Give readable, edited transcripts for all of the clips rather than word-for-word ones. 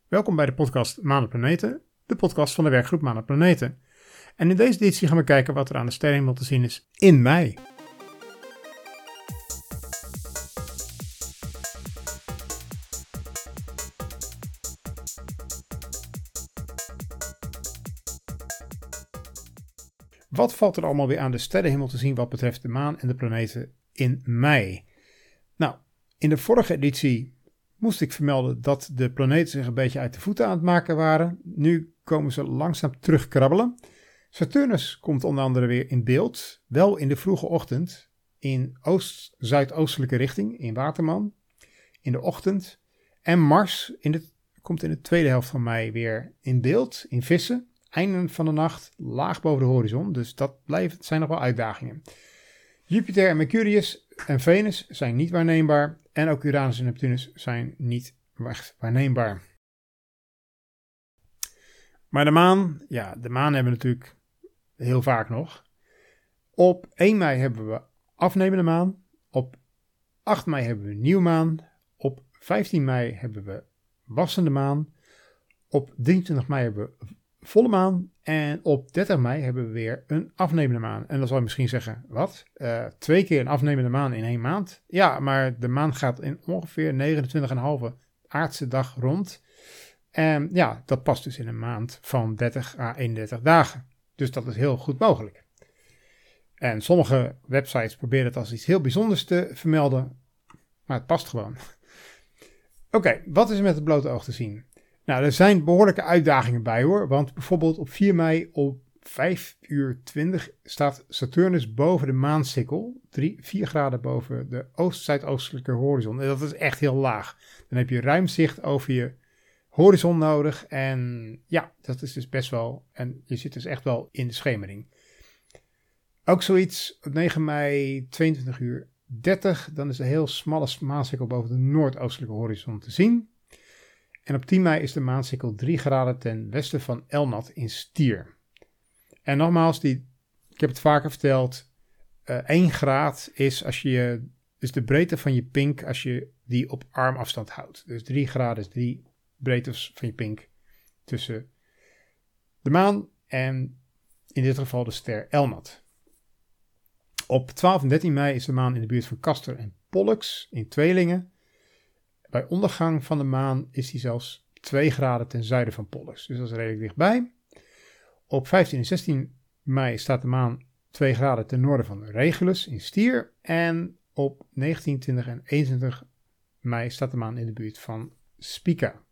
Welkom bij de podcast Maan en Planeten, de podcast van de werkgroep Maan en Planeten. En in deze editie gaan we kijken wat er aan de sterrenhemel te zien is in mei. Wat valt er allemaal weer aan de sterrenhemel te zien wat betreft de maan en de planeten in mei? Nou, in de vorige editie moest ik vermelden dat de planeten zich een beetje uit de voeten aan het maken waren. Nu komen ze langzaam terugkrabbelen. Saturnus komt onder andere weer in beeld, wel in de vroege ochtend, in zuidoostelijke richting, in Waterman, in de ochtend. En Mars komt in de tweede helft van mei weer in beeld, in Vissen. Einde van de nacht, laag boven de horizon, dus dat zijn nog wel uitdagingen. Jupiter en Mercurius en Venus zijn niet waarneembaar en ook Uranus en Neptunus zijn niet waarneembaar. Maar de maan hebben we natuurlijk heel vaak nog. Op 1 mei hebben we afnemende maan, op 8 mei hebben we nieuwmaan, op 15 mei hebben we wassende maan, op 23 mei hebben we volle maan en op 30 mei hebben we weer een afnemende maan. En dan zal je misschien zeggen, wat? 2 keer een afnemende maan in 1 maand? Ja, maar de maan gaat in ongeveer 29,5 aardse dag rond. En ja, dat past dus in een maand van 30 à 31 dagen. Dus dat is heel goed mogelijk. En sommige websites proberen het als iets heel bijzonders te vermelden, maar het past gewoon. Oké, wat is er met het blote oog te zien? Nou, er zijn behoorlijke uitdagingen bij hoor, want bijvoorbeeld op 4 mei op 5:20 staat Saturnus boven de maansikkel, 4 graden boven de zuidoostelijke horizon. En dat is echt heel laag. Dan heb je ruim zicht over je horizon nodig en ja, dat is dus best wel, en je zit dus echt wel in de schemering. Ook zoiets op 9 mei 22:30, dan is een heel smalle maansikkel boven de noordoostelijke horizon te zien. En op 10 mei is de maansikkel 3 graden ten westen van Elnat in Stier. En nogmaals, ik heb het vaker verteld, 1 graad is dus de breedte van je pink als je die op armafstand houdt. Dus 3 graden is 3 breedtes van je pink tussen de maan en in dit geval de ster Elnat. Op 12 en 13 mei is de maan in de buurt van Castor en Pollux in tweelingen. Bij ondergang van de maan is die zelfs 2 graden ten zuiden van Pollux. Dus dat is redelijk dichtbij. Op 15 en 16 mei staat de maan 2 graden ten noorden van Regulus in Stier. En op 19, 20 en 21 mei staat de maan in de buurt van Spica.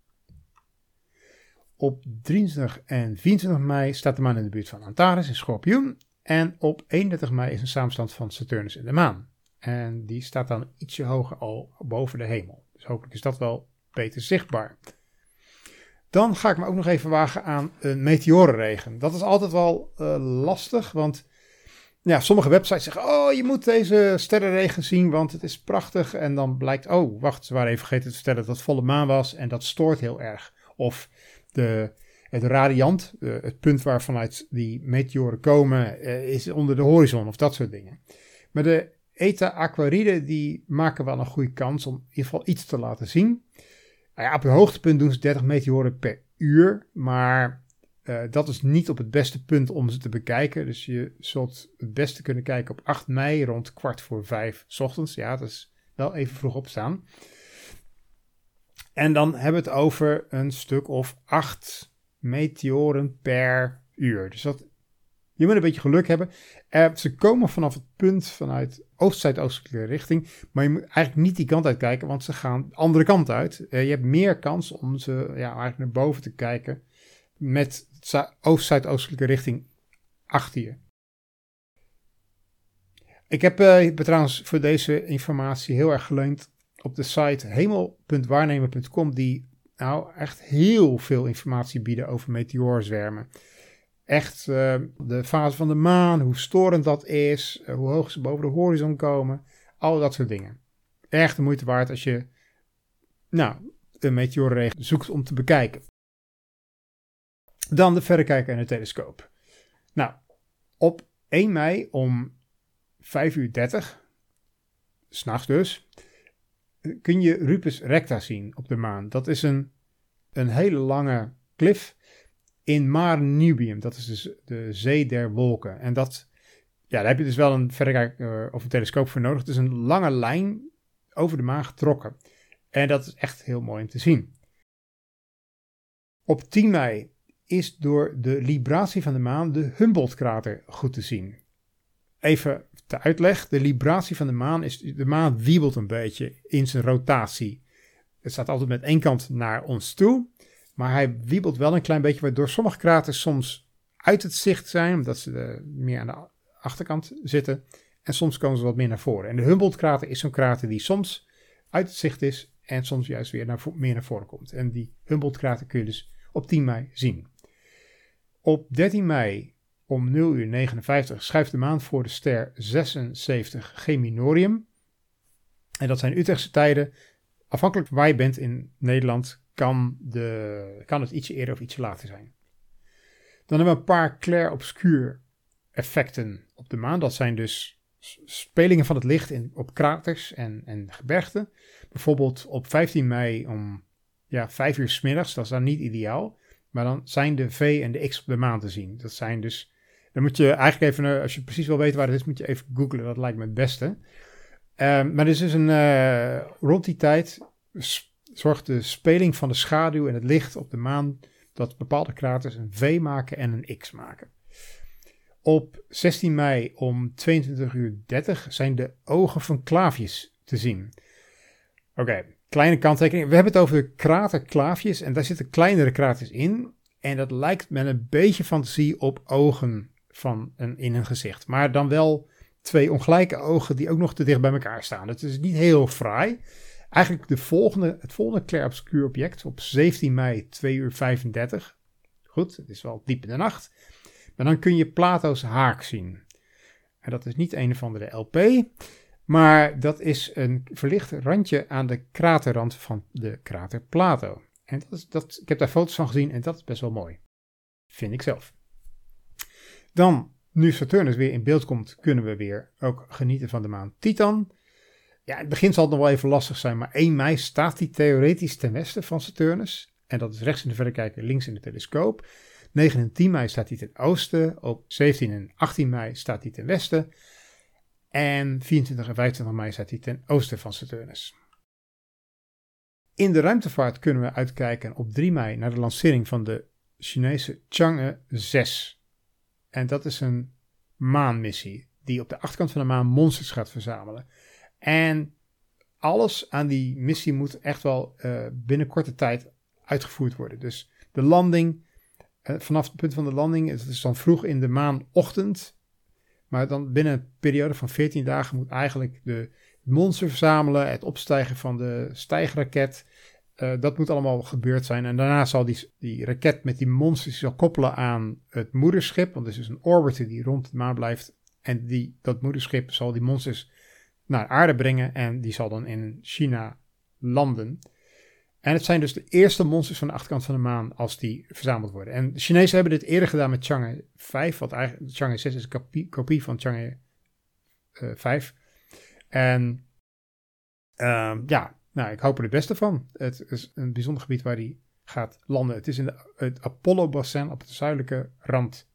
Op 23 en 24 mei staat de maan in de buurt van Antares in Schorpioen. En op 31 mei is een samenstand van Saturnus en de maan. En die staat dan ietsje hoger al boven de hemel. Dus hopelijk is dat wel beter zichtbaar. Dan ga ik me ook nog even wagen aan een meteorenregen. Dat is altijd wel lastig, want ja, sommige websites zeggen, oh, je moet deze sterrenregen zien, want het is prachtig. En dan blijkt, oh, wacht, ze waren even vergeten te vertellen dat het volle maan was en dat stoort heel erg. Of het radiant, het punt waar vanuit die meteoren komen, is onder de horizon of dat soort dingen. Maar de Eta Aquaride die maken wel een goede kans om in ieder geval iets te laten zien. Nou ja, op het hoogtepunt doen ze 30 meteoren per uur, maar dat is niet op het beste punt om ze te bekijken. Dus je zult het beste kunnen kijken op 8 mei rond 4:15 's ochtends. Ja, dat is wel even vroeg opstaan. En dan hebben we het over een stuk of 8 meteoren per uur. Dus je moet een beetje geluk hebben. Ze komen vanaf het punt vanuit zuidoostelijke richting. Maar je moet eigenlijk niet die kant uit kijken, want ze gaan de andere kant uit. Je hebt meer kans om ze eigenlijk naar boven te kijken met zuidoostelijke richting achter je. Ik heb trouwens voor deze informatie heel erg geleund op de site hemel.waarnemen.com, die nou echt heel veel informatie bieden over meteoorzwermen. Echt de fase van de maan, hoe storend dat is, hoe hoog ze boven de horizon komen, al dat soort dingen. Echt de moeite waard als je een meteorenregen zoekt om te bekijken. Dan de verrekijker en de telescoop. Nou, op 1 mei om 5:30, 's nachts dus, kun je Rupes Recta zien op de maan. Dat is een een hele lange klif in Mare Nubium. Dat is dus de zee der wolken. En daar heb je dus wel een verrekijker of een telescoop voor nodig. Het is een lange lijn over de maan getrokken. En dat is echt heel mooi om te zien. Op 10 mei is door de libratie van de maan de Humboldt-krater goed te zien. Even te uitleg, de libratie van de maan is, de maan wiebelt een beetje in zijn rotatie. Het staat altijd met één kant naar ons toe, maar hij wiebelt wel een klein beetje, waardoor sommige kraters soms uit het zicht zijn, omdat ze meer aan de achterkant zitten, en soms komen ze wat meer naar voren. En de Humboldt-krater is zo'n krater die soms uit het zicht is en soms juist weer meer naar voren komt. En die Humboldt-krater kun je dus op 10 mei zien. Op 13 mei om 0:59 schuift de maan voor de ster 76 Geminorium. En dat zijn Utrechtse tijden. Afhankelijk van waar je bent in Nederland kan het ietsje eerder of ietsje later zijn. Dan hebben we een paar clair-obscur effecten op de maan. Dat zijn dus spelingen van het licht op kraters en gebergten. Bijvoorbeeld op 15 mei om 5 uur 's middags, dat is dan niet ideaal. Maar dan zijn de V en de X op de maan te zien. Dat zijn dus, dan moet je eigenlijk even, als je precies wil weten waar het is, moet je even googlen. Dat lijkt me het beste. Maar er is dus rond die tijd zorgt de speling van de schaduw en het licht op de maan dat bepaalde kraters een V maken en een X maken. Op 16 mei om 22:30 zijn de ogen van Clavius te zien. Oké, kleine kanttekening. We hebben het over de krater Clavius en daar zitten kleinere kraters in. En dat lijkt met een beetje fantasie op ogen in een gezicht. Maar dan wel 2 ongelijke ogen die ook nog te dicht bij elkaar staan. Het is niet heel fraai. Eigenlijk het volgende clair-obscur object op 17 mei 2:35. Goed, het is wel diep in de nacht. Maar dan kun je Plato's haak zien. En dat is niet een of andere LP, maar dat is een verlicht randje aan de kraterrand van de krater Plato. En ik heb daar foto's van gezien en dat is best wel mooi. Vind ik zelf. Dan, nu Saturnus weer in beeld komt, kunnen we weer ook genieten van de maan Titan. Ja, in het begin zal het nog wel even lastig zijn, maar 1 mei staat hij theoretisch ten westen van Saturnus. En dat is rechts in de verrekijker, links in de telescoop. 9 en 10 mei staat hij ten oosten. Op 17 en 18 mei staat hij ten westen. En 24 en 25 mei staat hij ten oosten van Saturnus. In de ruimtevaart kunnen we uitkijken op 3 mei naar de lancering van de Chinese Chang'e 6. En dat is een maanmissie die op de achterkant van de maan monsters gaat verzamelen. En alles aan die missie moet echt wel binnen korte tijd uitgevoerd worden. Dus de landing, vanaf het punt van de landing, het is dan vroeg in de maanochtend. Maar dan binnen een periode van 14 dagen moet eigenlijk de monster verzamelen, het opstijgen van de stijgraket. Dat moet allemaal gebeurd zijn. En daarna zal die raket met die monsters zal koppelen aan het moederschip. Want er is dus een orbiter die rond de maan blijft. En dat moederschip zal die monsters naar aarde brengen. En die zal dan in China landen. En het zijn dus de eerste monsters van de achterkant van de maan als die verzameld worden. En de Chinezen hebben dit eerder gedaan met Chang'e 5. Wat eigenlijk Chang'e 6 is een kopie van Chang'e 5. En ik hoop er het beste van. Het is een bijzonder gebied waar die gaat landen. Het is in het Apollo-bassin op de zuidelijke rand.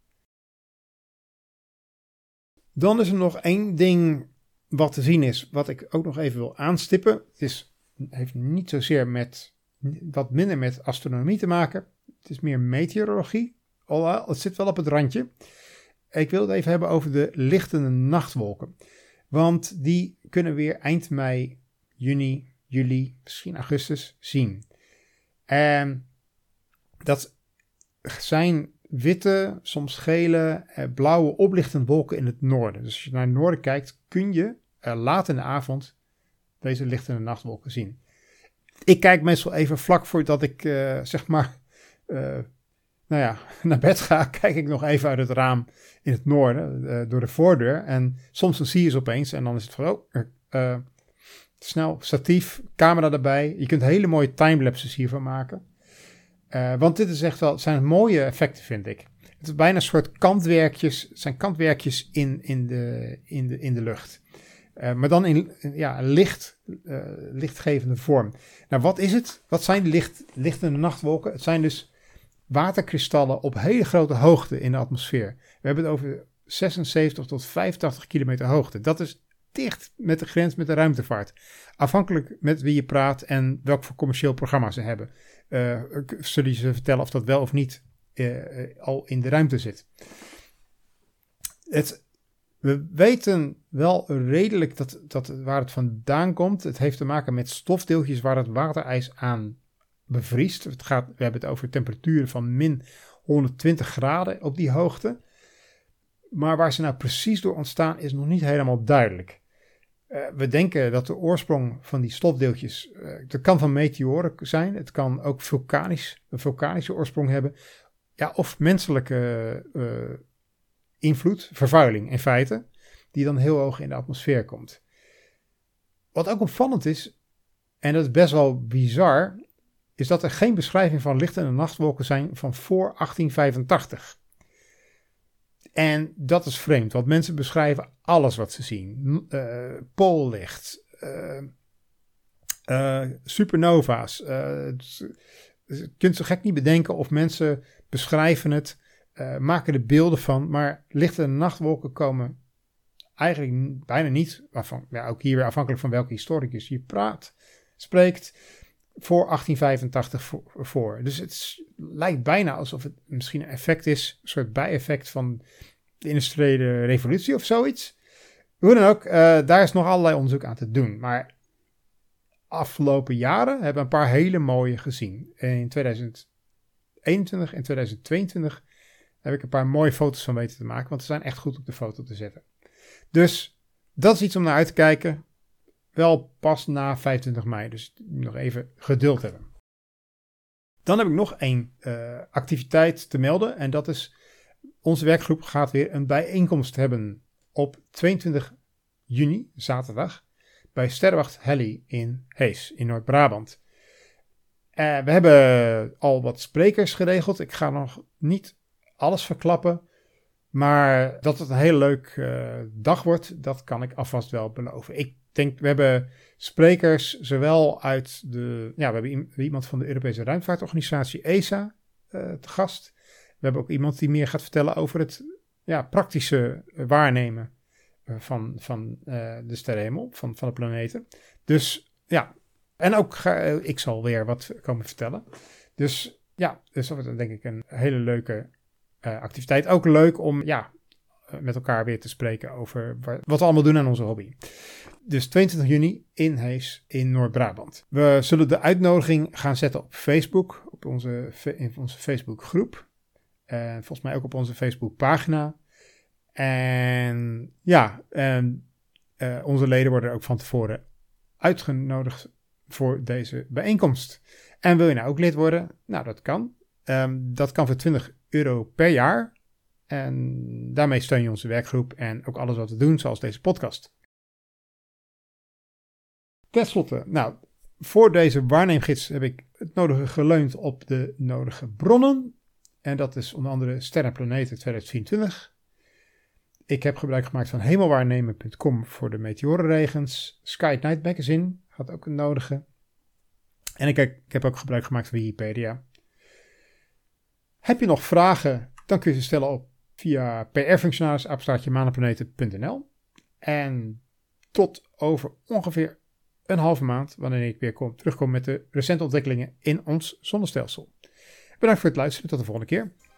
Dan is er nog 1 ding wat te zien is, wat ik ook nog even wil aanstippen. Het heeft niet zozeer wat minder met astronomie te maken. Het is meer meteorologie. Het zit wel op het randje. Ik wil het even hebben over de lichtende nachtwolken. Want die kunnen weer eind mei, juni, juli, misschien augustus zien. En dat zijn witte, soms gele, blauwe oplichtende wolken in het noorden. Dus als je naar het noorden kijkt, kun je laat in de avond deze lichtende nachtwolken zien. Ik kijk meestal even vlak voordat ik naar bed ga, kijk ik nog even uit het raam in het noorden, door de voordeur. En soms dan zie je ze opeens en dan is het van, snel, statief, camera erbij. Je kunt hele mooie timelapses hiervan maken. Want dit is echt wel, het zijn mooie effecten, vind ik. Het is bijna een soort kantwerkjes, het zijn kantwerkjes in de lucht. Maar dan in lichtgevende vorm. Nou, wat is het? Wat zijn de lichtende nachtwolken? Het zijn dus waterkristallen op hele grote hoogte in de atmosfeer. We hebben het over 76 tot 85 kilometer hoogte. Dat is dicht met de grens met de ruimtevaart. Afhankelijk met wie je praat en welk voor commercieel programma ze hebben. Zullen ze vertellen of dat wel of niet al in de ruimte zit. We weten wel redelijk dat waar het vandaan komt. Het heeft te maken met stofdeeltjes waar het waterijs aan bevriest. We hebben het over temperaturen van min 120 graden op die hoogte. Maar waar ze nou precies door ontstaan is nog niet helemaal duidelijk. We denken dat de oorsprong van die stofdeeltjes, dat kan van meteoren zijn. Het kan ook een vulkanische oorsprong hebben. Ja, of menselijke invloed, vervuiling in feite, die dan heel hoog in de atmosfeer komt. Wat ook opvallend is, en dat is best wel bizar, is dat er geen beschrijving van lichtende nachtwolken zijn van voor 1885. En dat is vreemd, want mensen beschrijven alles wat ze zien. Poollicht, supernova's. Je kunt zo gek niet bedenken of mensen beschrijven het, maken er beelden van, maar lichtende nachtwolken komen eigenlijk bijna niet, ook hier weer afhankelijk van welke historicus je spreekt, voor 1885 voor. Dus het lijkt bijna alsof het misschien een effect is, een soort bijeffect van de industriële revolutie of zoiets. Hoe dan ook, daar is nog allerlei onderzoek aan te doen. Maar afgelopen jaren hebben we een paar hele mooie gezien. In 2021 en 2022 heb ik een paar mooie foto's van weten te maken, want ze zijn echt goed op de foto te zetten. Dus dat is iets om naar uit te kijken. Wel pas na 25 mei, dus nog even geduld hebben. Dan heb ik nog één activiteit te melden. En dat is, onze werkgroep gaat weer een bijeenkomst hebben op 22 juni, zaterdag, bij Sterrenwacht Heli in Hees, in Noord-Brabant. We hebben al wat sprekers geregeld. Ik ga nog niet alles verklappen. Maar dat het een hele leuke dag wordt, dat kan ik alvast wel beloven. Ik denk, we hebben sprekers zowel uit we hebben iemand van de Europese Ruimtevaartorganisatie ESA te gast. We hebben ook iemand die meer gaat vertellen over het praktische waarnemen van de sterrenhemel, van de planeten. Dus ja, en ook ik zal weer wat komen vertellen. Dus dat wordt denk ik een hele leuke activiteit. Ook leuk om met elkaar weer te spreken over wat we allemaal doen aan onze hobby. Dus 22 juni in Hees in Noord-Brabant. We zullen de uitnodiging gaan zetten op Facebook, in onze Facebookgroep. Volgens mij ook op onze Facebookpagina. En onze leden worden ook van tevoren uitgenodigd voor deze bijeenkomst. En wil je nou ook lid worden? Nou, dat kan. Dat kan voor €20 per jaar. En daarmee steun je onze werkgroep en ook alles wat we doen, zoals deze podcast. Ten slotte, voor deze waarneemgids heb ik het nodige geleund op de nodige bronnen. En dat is onder andere Sterren en Planeten 2024. Ik heb gebruik gemaakt van hemelwaarnemen.com voor de meteorenregens. Sky at Night Magazine had ook een nodige. En ik heb ook gebruik gemaakt van Wikipedia. Heb je nog vragen, dan kun je ze stellen via pr-functionaris@manenplaneten.nl. En tot over ongeveer een halve maand, wanneer ik weer terugkom met de recente ontwikkelingen in ons zonnestelsel. Bedankt voor het luisteren, tot de volgende keer.